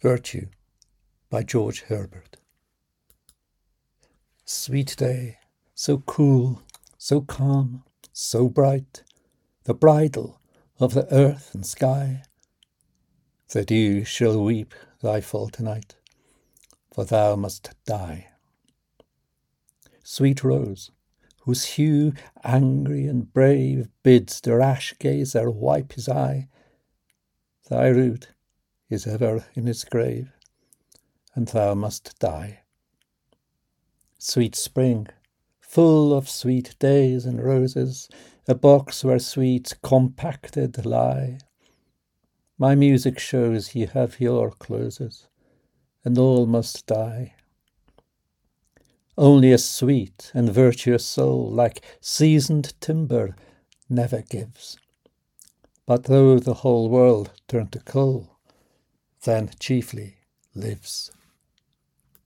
Virtue by George Herbert. Sweet day, so cool, so calm, so bright, the bridal of the earth and sky. The dew shall weep thy fall tonight, for thou must die. Sweet rose, whose hue angry and brave bids the rash gazer wipe his eye, thy root is ever in its grave, and thou must die. Sweet spring, full of sweet days and roses, a box where sweets compacted lie, my music shows ye have your closes, and all must die. Only a sweet and virtuous soul, like seasoned timber, never gives. But though the whole world turn to coal, then chiefly lives.